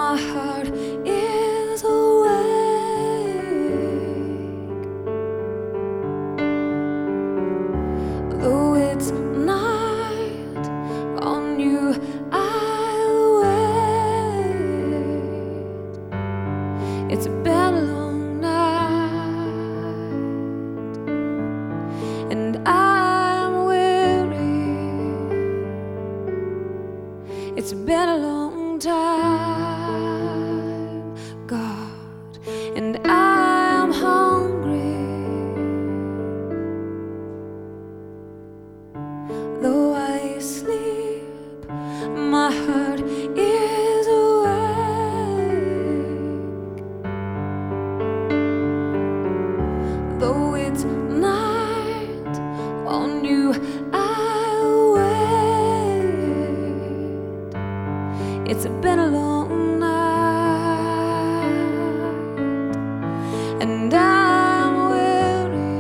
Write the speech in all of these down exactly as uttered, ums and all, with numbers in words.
my heart is awake. Though it's night, on you I'll wait. It's been a long night, and I'm weary. It's been a long time, God, and I'm hungry. Though I sleep, my heart is awake. Though it's night, on you I'll wait. It's been a long night, and I'm weary.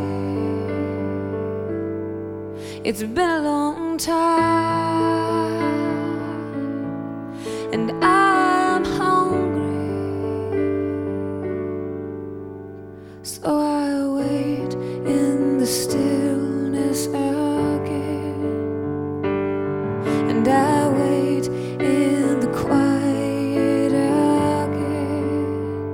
It's been a long time, and I'm hungry. So I wait in the stillness again, and I wait in the quiet again.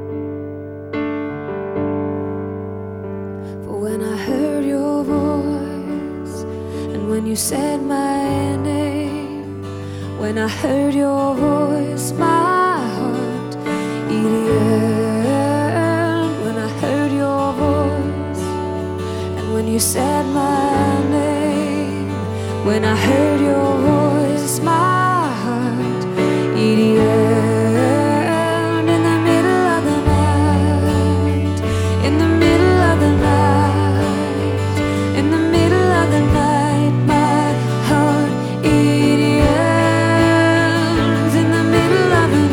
For when I heard your voice, and when you said my name, when I heard your voice, my heart it yearned. When I heard your voice, and when you said my name, when I heard your voice, my heart it yearned. In the middle of the night, in the middle of the night, in the middle of the night, my heart it yearns. In the middle of the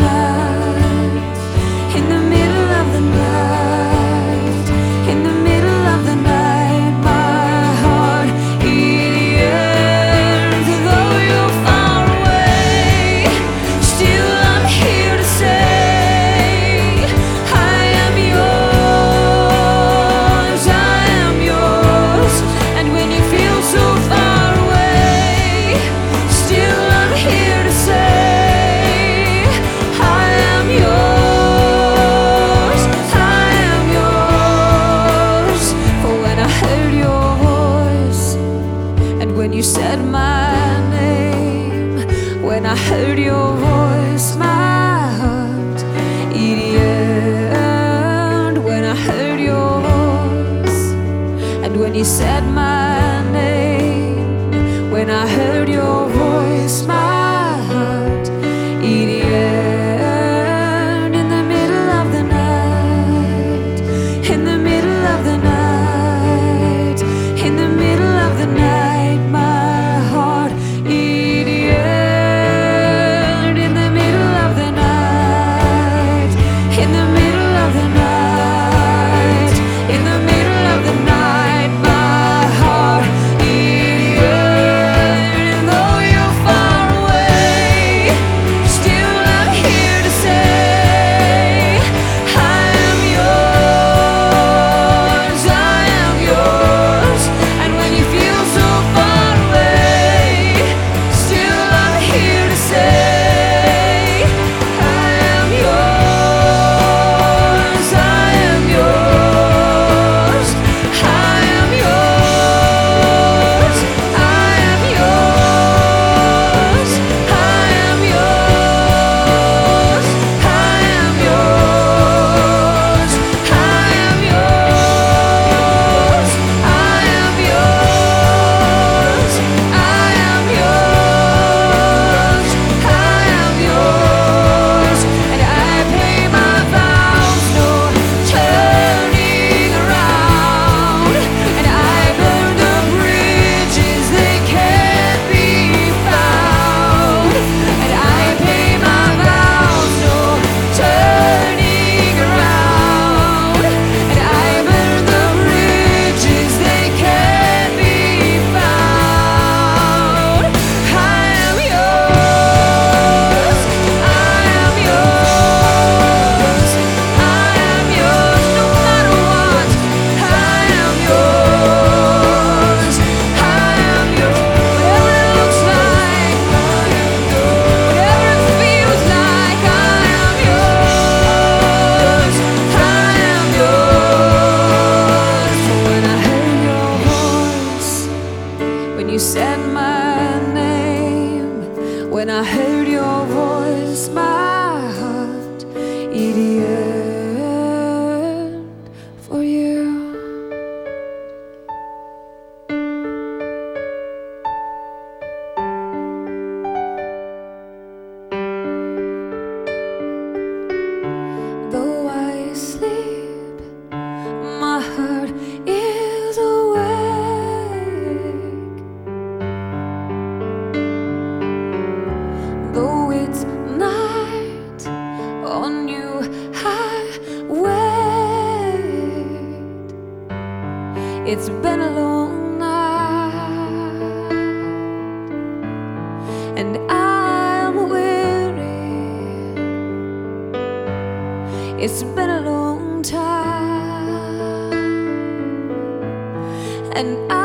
idiot for you. Though I sleep, my heart is awake. Though it's night on you I wait. It's been a long night and I'm weary. It's been a long time and I